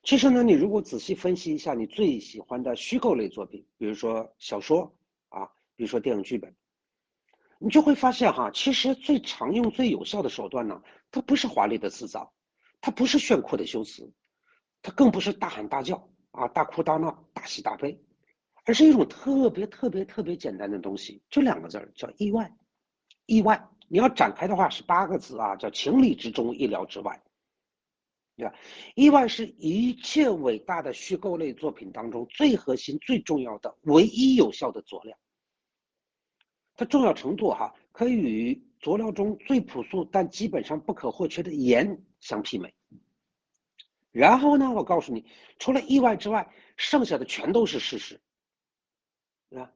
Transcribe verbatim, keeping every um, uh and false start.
其实呢，你如果仔细分析一下你最喜欢的虚构类作品，比如说小说啊，比如说电影剧本，你就会发现哈，其实最常用、最有效的手段呢，它不是华丽的辞藻，它不是炫酷的修辞，它更不是大喊大叫啊、大哭大闹、大喜大悲，而是一种特别特别特别简单的东西，就两个字儿，叫意外。意外，你要展开的话是八个字啊，叫情理之中，意料之外。对吧？意外是一切伟大的虚构类作品当中最核心、最重要的、唯一有效的佐料。它重要程度哈，可以与佐料中最朴素但基本上不可或缺的盐相媲美。然后呢，我告诉你，除了意外之外，剩下的全都是事实，对吧？